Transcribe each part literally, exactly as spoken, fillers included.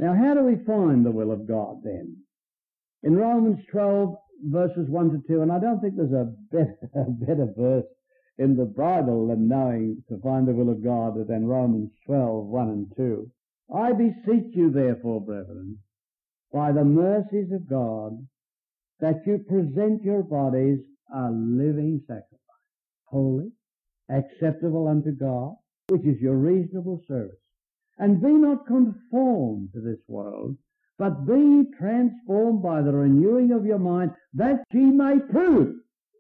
Now, how do we find the will of God then? In Romans twelve, verses one to two, and I don't think there's a better, a better verse in the Bible than knowing to find the will of God than Romans twelve, one and two. I beseech you, therefore, brethren, by the mercies of God, that you present your bodies a living sacrifice, holy, acceptable unto God, which is your reasonable service. And be not conformed to this world, but be ye transformed by the renewing of your mind, that ye may prove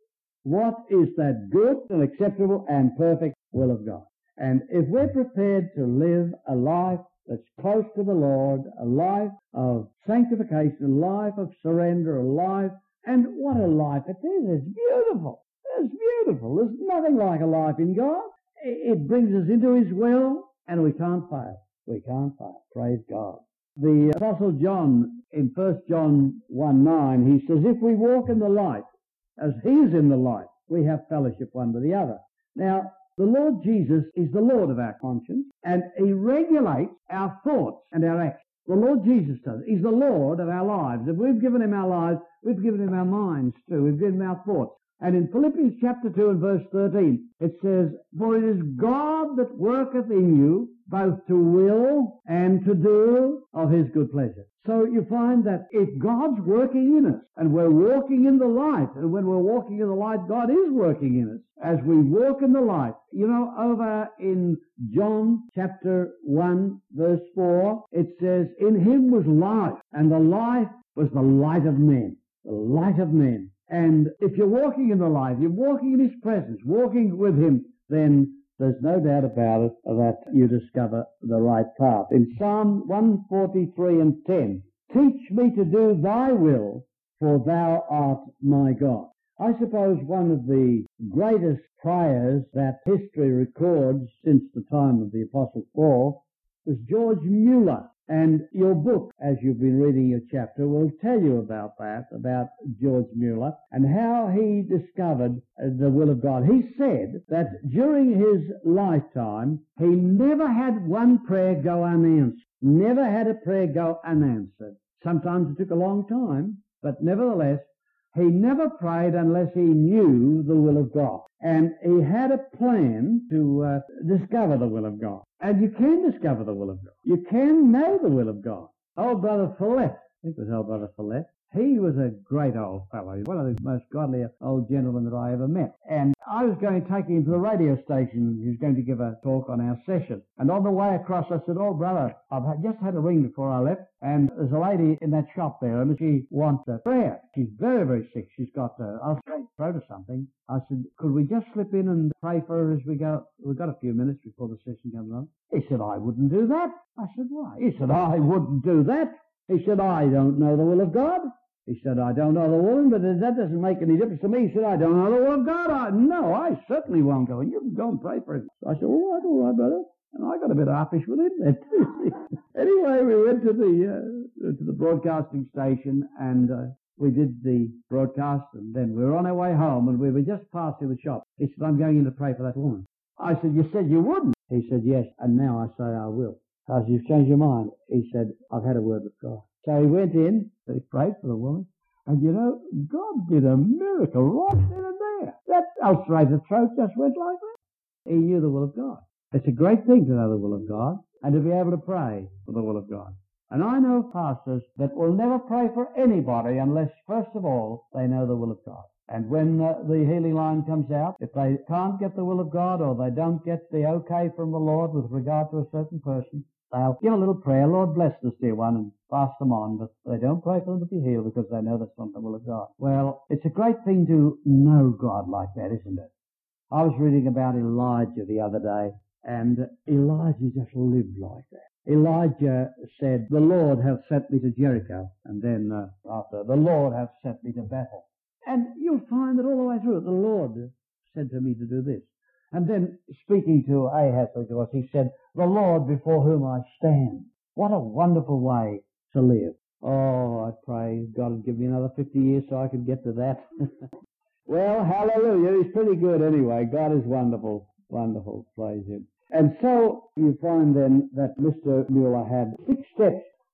what is that good and acceptable and perfect will of God. And if we're prepared to live a life that's close to the Lord, a life of sanctification, a life of surrender, a life, and what a life it is. It's beautiful. It's beautiful. There's nothing like a life in God. It brings us into His will, and we can't fail. We can't fail. Praise God. The Apostle John, in First John one nine, he says, if we walk in the light, as He is in the light, we have fellowship one with the other. Now, the Lord Jesus is the Lord of our conscience, and He regulates our thoughts and our actions. The Lord Jesus does. He's the Lord of our lives. If we've given Him our lives, we've given Him our minds too. We've given Him our thoughts. And in Philippians chapter two and verse thirteen, it says, for it is God that worketh in you both to will and to do of His good pleasure. So you find that if God's working in us, and we're walking in the light, and when we're walking in the light, God is working in us. As we walk in the light, you know, over in John chapter one, verse four, it says, in Him was life, and the life was the light of men. The light of men. And if you're walking in the light, you're walking in His presence, walking with Him, then there's no doubt about it that you discover the right path. In Psalm one forty-three and ten, teach me to do thy will, for thou art my God. I suppose one of the greatest prayers that history records since the time of the Apostle Paul was George Mueller. And your book, as you've been reading your chapter, will tell you about that, about George Mueller, and how he discovered the will of God. He said that during his lifetime, he never had one prayer go unanswered. Never had a prayer go unanswered. Sometimes it took a long time, but nevertheless, he never prayed unless he knew the will of God. And he had a plan to uh, discover the will of God. And you can discover the will of God. You can know the will of God. Old Brother Follett, I think it was old Brother Follett, he was a great old fellow. One of the most godly old gentlemen that I ever met. And I was going to take him to the radio station. He was going to give a talk on our session. And on the way across, I said, oh, brother, I've just had a ring before I left. And there's a lady in that shop there, and she wants a prayer. She's very, very sick. She's got a ulcerated throat or something. I said, could we just slip in and pray for her as we go? We've got a few minutes before the session comes on. He said, I wouldn't do that. I said, why? He said, I wouldn't do that. He said, I don't know the will of God. He said, I don't know the woman, but that doesn't make any difference to me. He said, I don't know the will of God. I, no, I certainly won't go. And you can go and pray for him. So I said, all right, all right, brother. And I got a bit offish with him then. Anyway, we went to the uh, to the broadcasting station, and uh, we did the broadcast, and then we were on our way home, and we were just passing the shop. He said, I'm going in to pray for that woman. I said, you said you wouldn't. He said, yes, and now I say I will. I said, you've changed your mind. He said, I've had a word with God. So he went in, he prayed for the woman, and you know, God did a miracle right then and there. That ulcerated throat just went like that. He knew the will of God. It's a great thing to know the will of God, and to be able to pray for the will of God. And I know pastors that will never pray for anybody unless, first of all, they know the will of God. And when uh, the healing line comes out, if they can't get the will of God, or they don't get the okay from the Lord with regard to a certain person, they'll give a little prayer, Lord bless this dear one, and pass them on, but they don't pray for them to be healed because they know that's not the will of God. Well, it's a great thing to know God like that, isn't it? I was reading about Elijah the other day, and Elijah just lived like that. Elijah said, the Lord hath sent me to Jericho, and then uh, after, the Lord hath sent me to Bethel. And you'll find that all the way through it, the Lord said to me to do this. And then speaking to Ahaz, of course, he said, the Lord before whom I stand. What a wonderful way to live. Oh, I pray God would give me another fifty years so I could get to that. Well, hallelujah. He's pretty good anyway. God is wonderful. Wonderful. Praise Him. And so you find then that Mister Mueller had six steps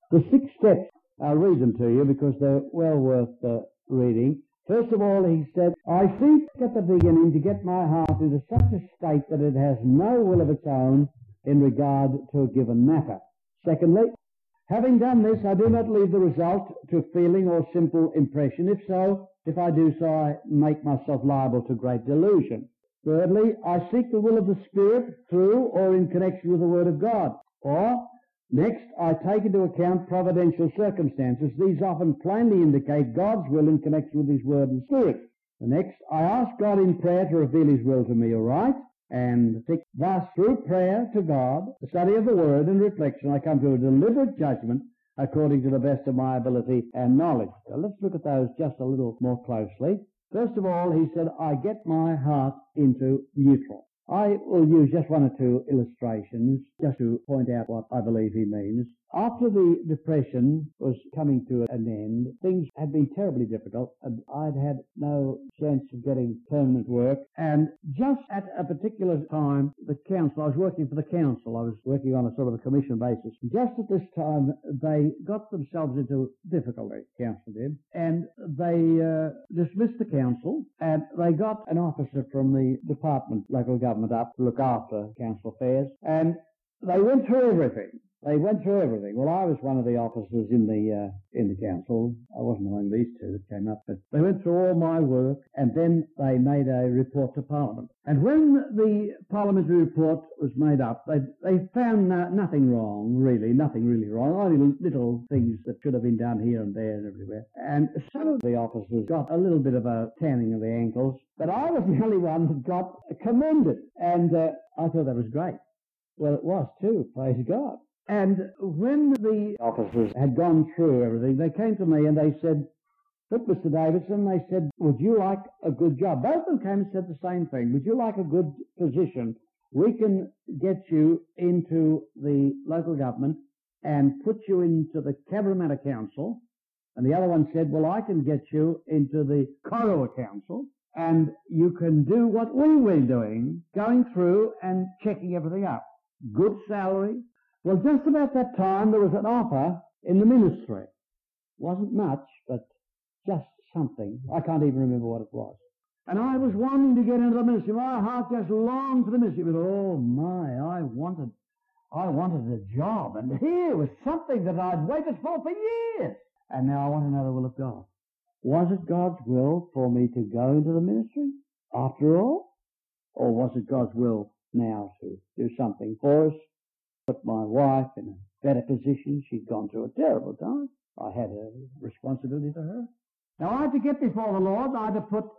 The six steps, I'll read them to you because they're well worth uh, reading. First of all, he said, I seek at the beginning to get my heart into such a state that it has no will of its own in regard to a given matter. Secondly, having done this, I do not leave the result to feeling or simple impression. If so, if I do so, I make myself liable to great delusion. Thirdly, I seek the will of the Spirit through or in connection with the Word of God. Or, next, I take into account providential circumstances. These often plainly indicate God's will in connection with His Word and Spirit. The next, I ask God in prayer to reveal His will to me aright, and thus, through prayer to God, the study of the Word and reflection, I come to a deliberate judgment according to the best of my ability and knowledge. So let's look at those just a little more closely. First of all, he said, I get my heart into neutral. I will use just one or two illustrations just to point out what I believe he means. After the Depression was coming to an end, things had been terribly difficult, and I'd had no chance of getting permanent work. And just at a particular time, the council, I was working for the council, I was working on a sort of a commission basis. Just at this time, they got themselves into difficulty, the council did, and they uh, dismissed the council, and they got an officer from the department, local government, up to look after council affairs, and they went through everything. They went through everything. Well, I was one of the officers in the uh, in the council. I wasn't among these two that came up, but they went through all my work, and then they made a report to Parliament. And when the parliamentary report was made up, they they found no, nothing wrong, really, nothing really wrong, only little things that should have been done here and there and everywhere. And some of the officers got a little bit of a tanning of the ankles, but I was the only one that got commended, and uh, I thought that was great. Well, it was too, praise God. And when the officers had gone through everything, they came to me and they said, look, Mister Davidson, they said, would you like a good job? Both of them came and said the same thing. Would you like a good position? We can get you into the local government and put you into the Cabramatta Council. And the other one said, well, I can get you into the Corowa Council, and you can do what we were doing, going through and checking everything up. Good salary. Well, just about that time, there was an offer in the ministry. Wasn't much, but just something. I can't even remember what it was. And I was wanting to get into the ministry. My heart just longed for the ministry. But, oh, my, I wanted, I wanted a job. And here was something that I'd waited for for years. And now I want to know the will of God. Was it God's will for me to go into the ministry after all? Or was it God's will now to do something for us? Put my wife in a better position. She'd gone through a terrible time. I had a responsibility to her. Now, I had to get before the Lord. I had to put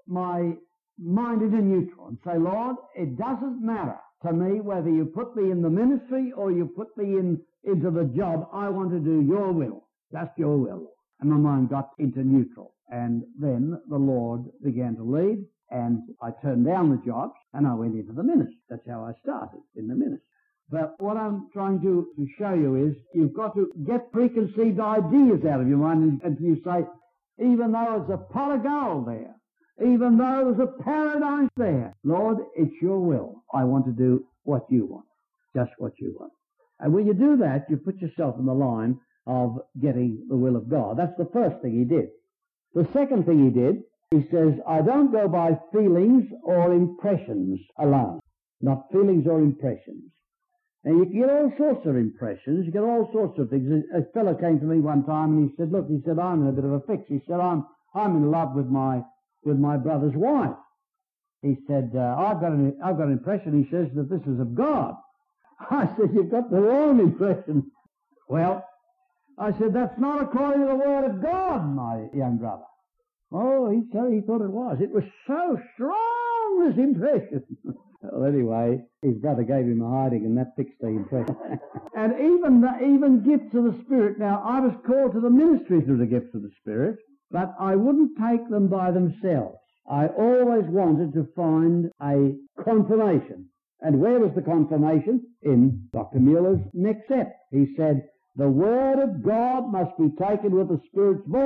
my mind into neutral and say, Lord, it doesn't matter to me whether you put me in the ministry or you put me in into the job. I want to do your will, just your will. And my mind got into neutral. And then the Lord began to lead, and I turned down the jobs, and I went into the ministry. That's how I started, in the ministry. But what I'm trying to, to show you is you've got to get preconceived ideas out of your mind, and, and you say, even though there's a pot of gold there, even though there's a paradise there, Lord, it's your will. I want to do what you want, just what you want. And when you do that, you put yourself in the line of getting the will of God. That's the first thing he did. The second thing he did, he says, I don't go by feelings or impressions alone. Not feelings or impressions. And you can get all sorts of impressions, you get all sorts of things. A fellow came to me one time and he said, look, he said, I'm in a bit of a fix. He said, I'm I'm in love with my with my brother's wife. He said, uh, I've got an I've got an impression, he says, that this is of God. I said, you've got the wrong impression. Well, I said, that's not according to the word of God, my young brother. Oh, he said he thought it was. It was so strong, this impression. Well, anyway, his brother gave him a hiding, and that fixed the impression. And even the, even gifts of the Spirit. Now, I was called to the ministry through the gifts of the Spirit, but I wouldn't take them by themselves. I always wanted to find a confirmation. And where was the confirmation? In Doctor Mueller's next step. He said, the Word of God must be taken with the Spirit's voice.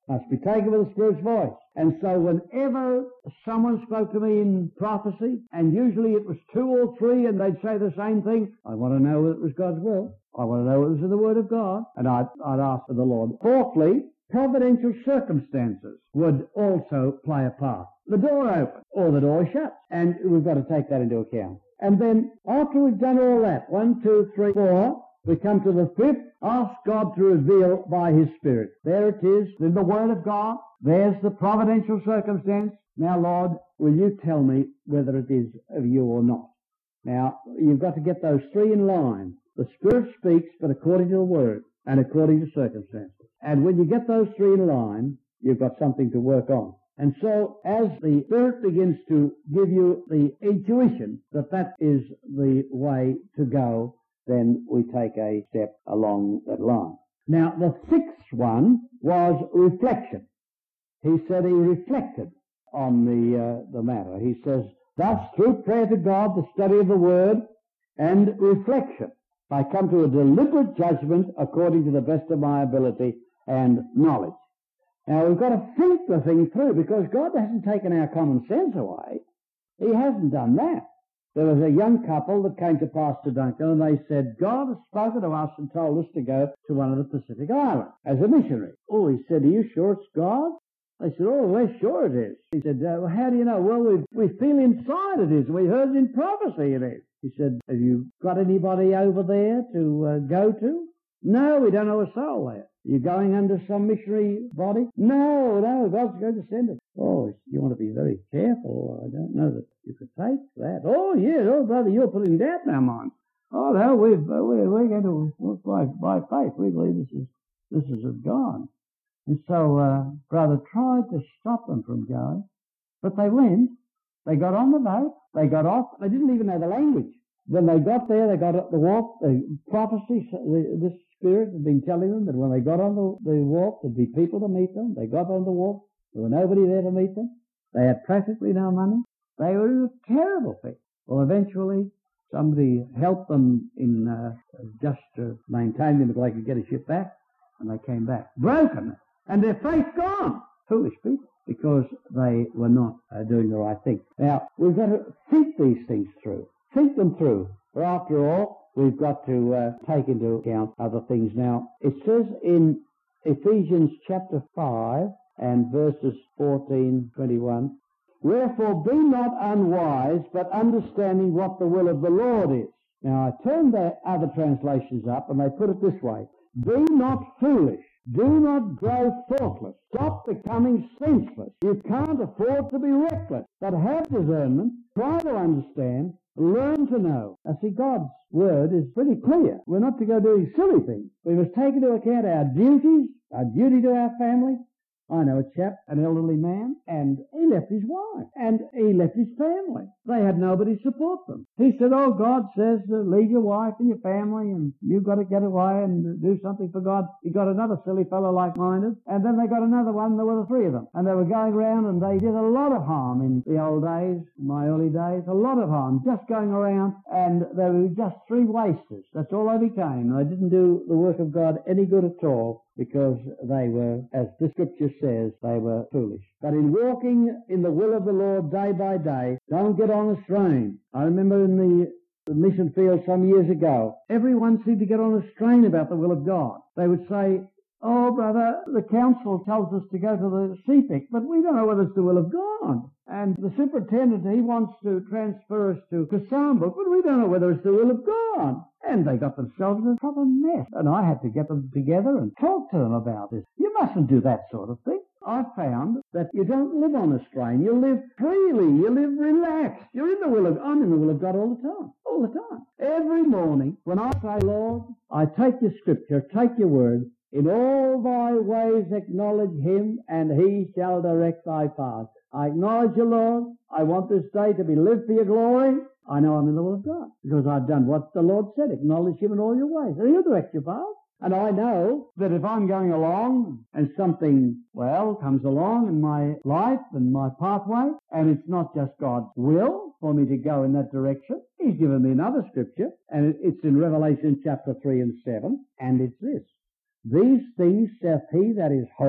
Must be taken with the Spirit's voice. And so whenever someone spoke to me in prophecy, and usually it was two or three and they'd say the same thing, I want to know whether it was God's will. I want to know whether it was in the Word of God. And I'd, I'd ask for the Lord. Fourthly, providential circumstances would also play a part. The door opens or the door shuts, and we've got to take that into account. And then after we've done all that, one, two, three, four, we come to the fifth, ask God to reveal by His Spirit. There it is, in the Word of God. There's the providential circumstance. Now, Lord, will you tell me whether it is of you or not? Now, you've got to get those three in line. The Spirit speaks, but according to the Word and according to circumstances. And when you get those three in line, you've got something to work on. And so, as the Spirit begins to give you the intuition that that is the way to go, then we take a step along that line. Now, the sixth one was reflection. He said he reflected on the uh, the matter. He says, thus, through prayer to God, the study of the Word, and reflection, I come to a deliberate judgment according to the best of my ability and knowledge. Now, we've got to think the thing through, because God hasn't taken our common sense away. He hasn't done that. There was a young couple that came to Pastor Duncan, and they said, God has spoken to us and told us to go to one of the Pacific Islands as a missionary. Oh, he said, are you sure it's God? They said, oh, we're sure it is. He said, uh, well, how do you know? Well, we we feel inside it is. We heard in prophecy it is. He said, have you got anybody over there to uh, go to? No, we don't know a soul there. You going under some missionary body? No, no, God's going to send it. Oh, you want to be very careful. I don't know that you could take that. Oh, yes, oh, brother, you're putting doubt in our minds. Oh, no, we've, we're, we're going to, by, by faith, we believe this is, this is of God. And so, uh, brother tried to stop them from going, but they went. They got on the boat. They got off. They didn't even know the language. When they got there, they got up the wharf. The prophecy, the, this Spirit had been telling them that when they got on the, the wharf, there'd be people to meet them. They got on the wharf. There were nobody there to meet them. They had practically no money. They were in a terrible fix. Well, eventually, somebody helped them in uh, just to maintain them until they could get a ship back, and they came back broken, and their faith gone. Foolish people, because they were not uh, doing the right thing. Now, we've got to think these things through. Think them through. For after all, we've got to uh, take into account other things. Now, it says in Ephesians chapter five and verses fourteen, twenty-one, wherefore be not unwise, but understanding what the will of the Lord is. Now, I turned the other translations up, and they put it this way. Be not foolish. Do not grow thoughtless. Stop becoming senseless. You can't afford to be reckless, but have discernment, try to understand, learn to know. Now see, God's word is pretty clear. We're not to go doing silly things. We must take into account our duties, our duty to our family. I know a chap, an elderly man, and he left his wife, and he left his family. They had nobody to support them. He said, oh, God says uh, leave your wife and your family, and you've got to get away and do something for God. He got another silly fellow like-minded, and then they got another one. There were the three of them, and they were going around, and they did a lot of harm in the old days, my early days, a lot of harm, just going around, and they were just three wasters. That's all they became. They didn't do the work of God any good at all, because they were, as the scripture says, they were foolish. But in walking in the will of the Lord day by day, don't get on a strain. I remember in the, the mission field some years ago, everyone seemed to get on a strain about the will of God. They would say, oh, brother, the council tells us to go to the C P I C, but we don't know whether it's the will of God. And the superintendent, he wants to transfer us to Kasambuk, but we don't know whether it's the will of God. And they got themselves in a proper mess. And I had to get them together and talk to them about this. You mustn't do that sort of thing. I found that you don't live on a strain. You live freely. You live relaxed. You're in the will of, I'm in the will of God all the time. All the time. Every morning, when I say, Lord, I take your scripture, take your word, in all thy ways acknowledge him, and he shall direct thy path. I acknowledge you, Lord. I want this day to be lived for your glory. I know I'm in the will of God, because I've done what the Lord said. Acknowledge him in all your ways, and he'll direct your path. And I know that if I'm going along and something, well, comes along in my life and my pathway, and it's not just God's will for me to go in that direction, he's given me another scripture, and it's in Revelation chapter three and seven, and it's this. These things saith he that is holy,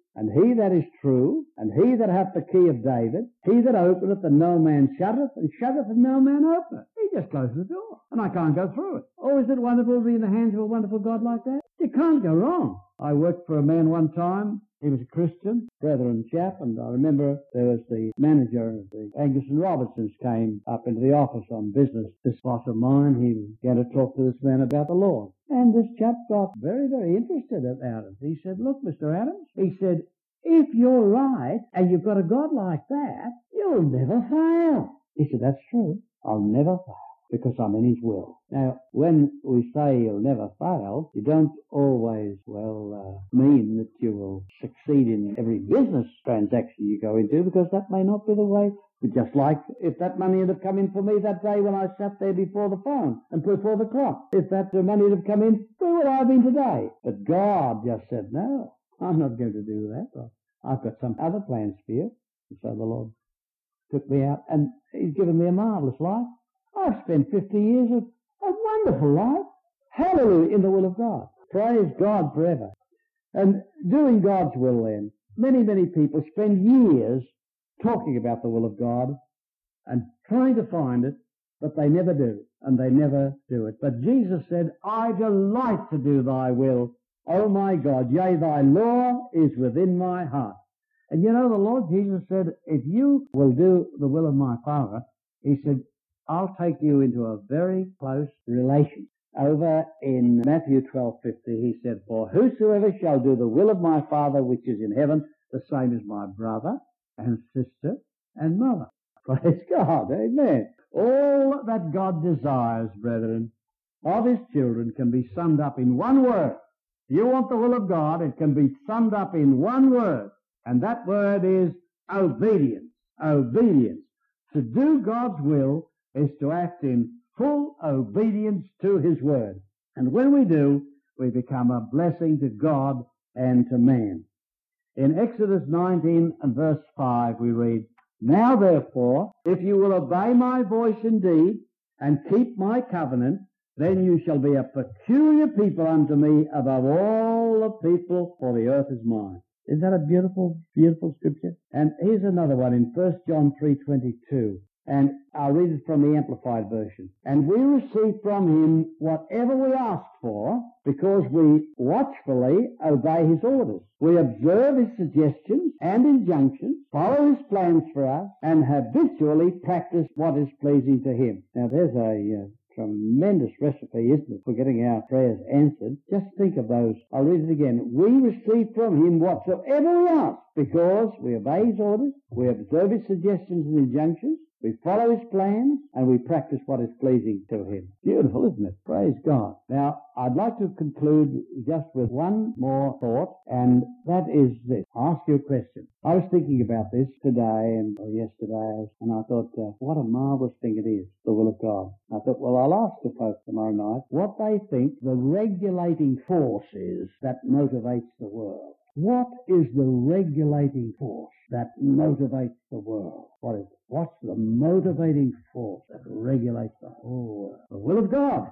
And he that is true, and he that hath the key of David, he that openeth and no man shutteth, and shutteth and no man openeth. He just closes the door, and I can't go through it. Oh, is it wonderful to be in the hands of a wonderful God like that? You can't go wrong. I worked for a man one time. He was a Christian, brethren chap, and I remember there was the manager of the Angus and Robertsons came up into the office on business. This boss of mine, he began to talk to this man about the Lord. And this chap got very, very interested about it. He said, look, Mister Adams, he said, if you're right and you've got a God like that, you'll never fail. He said, that's true. I'll never fail, because I'm in his will. Now, when we say you'll never fail, you don't always, well, uh, mean that you will succeed in every business transaction you go into, because that may not be the way. But just like if that money had have come in for me that day when I sat there before the phone and before the clock, if that money had have come in, where would I have been today? But God just said, no, I'm not going to do that. I've got some other plans for you. And so the Lord took me out, and he's given me a marvellous life. I've spent fifty years of a wonderful life. Hallelujah, in the will of God. Praise God forever. And doing God's will then, many, many people spend years talking about the will of God and trying to find it, but they never do, and they never do it. But Jesus said, I delight to do thy will, O my God, yea, thy law is within my heart. And you know, the Lord Jesus said, if you will do the will of my Father, he said, I'll take you into a very close relation. Over in Matthew twelve fifty, he said, for whosoever shall do the will of my Father which is in heaven, the same is my brother and sister and mother. Praise God, amen. All that God desires, brethren, of his children can be summed up in one word. If you want the will of God, it can be summed up in one word, and that word is obedience. Obedience. To do God's will is to act in full obedience to his word. And when we do, we become a blessing to God and to man. In Exodus nineteen and verse five we read, now therefore, if you will obey my voice indeed, and keep my covenant, then you shall be a peculiar people unto me above all the people, for the earth is mine. Isn't that a beautiful, beautiful scripture? And here's another one in First John three twenty-two. And I'll read it from the Amplified Version. And we receive from him whatever we ask for, because we watchfully obey his orders. We observe his suggestions and injunctions, follow his plans for us, and habitually practice what is pleasing to him. Now there's a uh, tremendous recipe, isn't it, for getting our prayers answered. Just think of those. I'll read it again. We receive from him whatsoever we ask, because we obey his orders, we observe his suggestions and injunctions, we follow his plans, and we practice what is pleasing to him. Beautiful, isn't it? Praise God. Now, I'd like to conclude just with one more thought, and that is this. I'll ask you a question. I was thinking about this today and or yesterday, and I thought, uh, what a marvelous thing it is, the will of God. I thought, well, I'll ask the folks tomorrow night what they think the regulating force is that motivates the world. What is the regulating force that motivates the world? What is it? What's the motivating force that regulates the whole world? The will of God.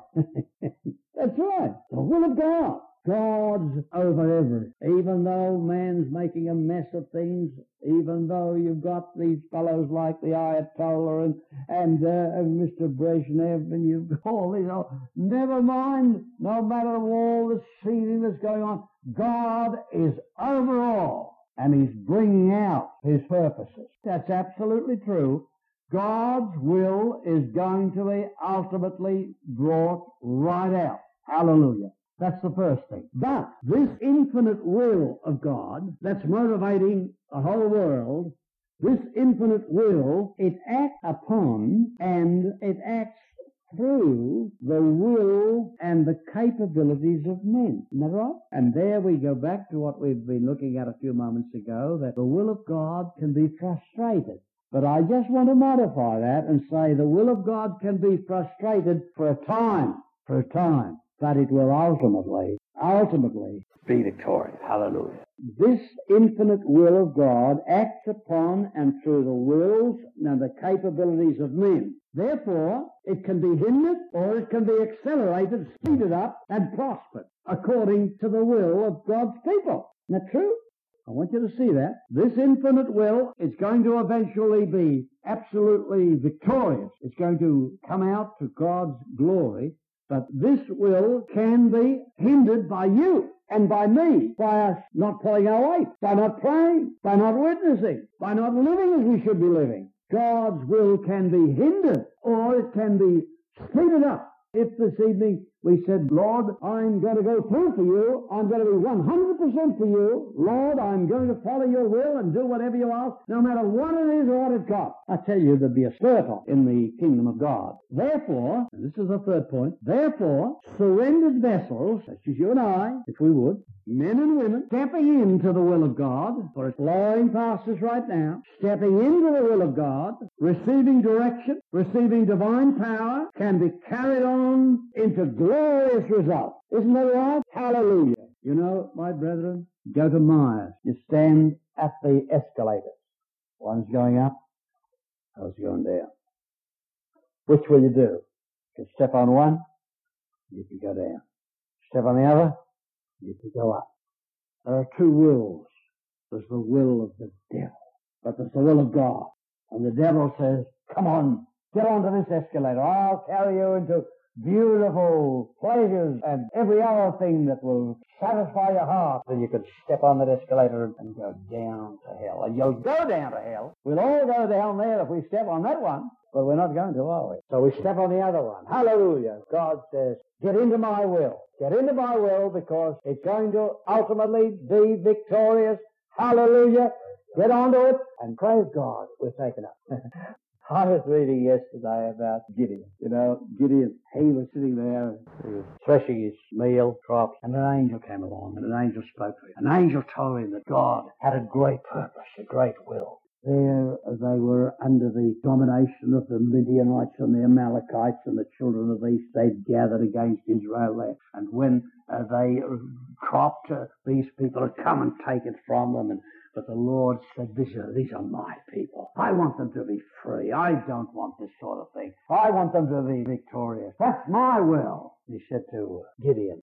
That's right. The will of God. God's over everything. Even though man's making a mess of things, even though you've got these fellows like the Ayatollah and, and, uh, and Mister Brezhnev, and you've got all these, oh, never mind, no matter all the seething that's going on, God is over all, and he's bringing out his purposes. That's absolutely true. God's will is going to be ultimately brought right out. Hallelujah. That's the first thing. But this infinite will of God that's motivating the whole world, this infinite will, it acts upon and it acts through the will and the capabilities of men. Isn't that right? And there we go back to what we've been looking at a few moments ago, that the will of God can be frustrated. But I just want to modify that and say the will of God can be frustrated for a time, for a time, but it will ultimately, ultimately be victorious. Hallelujah. This infinite will of God acts upon and through the wills and the capabilities of men. Therefore, it can be hindered or it can be accelerated, speeded up, and prospered according to the will of God's people. Isn't that true? I want you to see that. This infinite will is going to eventually be absolutely victorious. It's going to come out to God's glory. But this will can be hindered by you and by me, by us not pulling our weight, by not praying, by not witnessing, by not living as we should be living. God's will can be hindered, or it can be speeded up. If this evening we said, Lord, I'm going to go through for you, I'm going to be one hundred percent for you, Lord, I'm going to follow your will and do whatever you ask, no matter what it is or what it costs, I tell you, there'd be a spurt in the kingdom of God. Therefore, and this is the third point, therefore, surrendered vessels, such as you and I, if we would, men and women, stepping into the will of God, for it's flowing past us right now, stepping into the will of God, receiving direction, receiving divine power, can be carried on into glorious results. Isn't that right? Hallelujah. You know, my brethren, go to Myers. You stand at the escalators. One's going up, one's going down. Which will you do? You step on one, you can go down. Step on the other, you can go up. There are two wills. There's the will of the devil, but there's the will of God. And the devil says, come on, get onto this escalator. I'll carry you into beautiful pleasures and every other thing that will satisfy your heart. So you could step on that escalator and go down to hell. And you'll go down to hell. We'll all go down there if we step on that one. But we're not going to, are we? So we step on the other one. Hallelujah. God says, get into my will. Get into my will because it's going to ultimately be victorious. Hallelujah. Get onto it and praise God. We're taken up. I was reading yesterday about Gideon. You know, Gideon, he was sitting there, he was threshing his meal, crops, and an angel came along, and an angel spoke to him. An angel told him that God had a great purpose, a great will. There they were under the domination of the Midianites and the Amalekites, and the children of the east, they'd gathered against Israel there. And when uh, they cropped, uh, these people had come and taken from them, and but the Lord said, these are, these are my people. I want them to be free. I don't want this sort of thing. I want them to be victorious. That's my will. He said to Gideon,